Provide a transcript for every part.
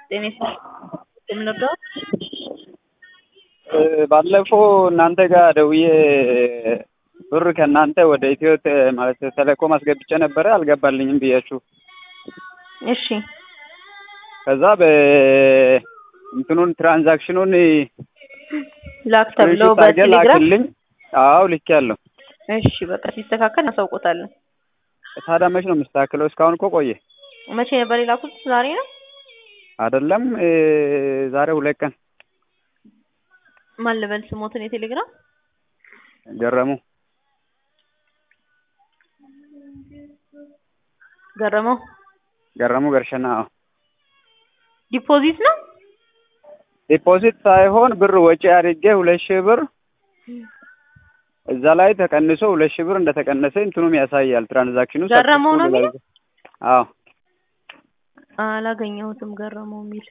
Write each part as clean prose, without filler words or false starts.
ጤና የምንወደው ባለፈው እናንተ ጋር ደውዬ ብር ከእናንተ ወደ ኢትዮ ማለት ቴሌኮም አስገብቼ ነበረ አልገባልኝም ብያችሁ። እሺ ከዛ እንትኑን ትራንዛክሽኑን ላክ ተብሎ በቴሌግራም ላክልኝ። አዎ ልኬያለሁ። እሺ በቃ ሲስተካከል እናሳውቆታለን። ታዲያ መች ነው የሚስተካከለው? እስካሁን እኮ ቆየ። መቼ ነበር የላኩት? ዛሬ ነው አይደለም? ዛሬ 2 ቀን። ማን ልበል ስሞትን? የቴሌግራም ገረሙ ገረሙ ገርሸና። ዲፖዚት ነው? ዲፖዚት ሳይሆን ብር ወጪ አድርጌ 2000 ብር እዛ ላይ ተቀንሶ 2000 ብር እንደተቀነሰ እንትኑም ያሳያል። ትራንዛክሽኑ ገረመው ነው የሚለው? አዎ አላገኘሁትም። ገረመው የሚል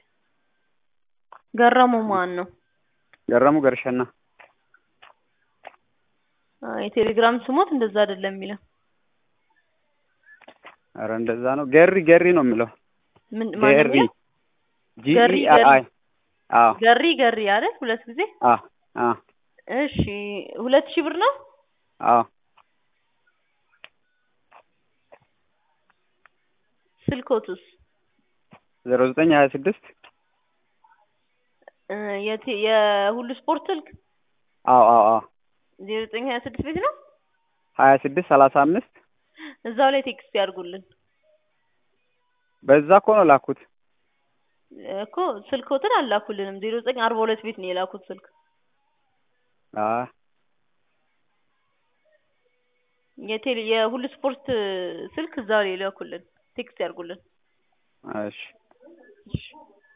ገረመው ማን ነው? ገረሙ ገርሸና። የቴሌግራም ስሞት እንደዛ አይደለም የሚለው። አረ እንደዛ ነው። ገሪ ነው የሚለው። ምን ማለት ነው? ገሪ አዎ ገሪ አይደል? ሁለት ጊዜ አዎ እሺ 2000 ብር ነው? አዎ ስልኮቱስ 0926 የሁሉ ስፖርት ስልክ? አዎ 0926 ቤት ነው? 26 35 እዛው ላይ ቴክስት ያርጉልን። በዛ እኮ ነው ላኩት እኮ ስልኮትን አላኩልንም። 0942 ቤት ነው የላኩት ስልክ። የሁሉ ስፖርት ስልክ እዛው ላይ ላኩልን። ቴክስት ያርጉልን። እሺ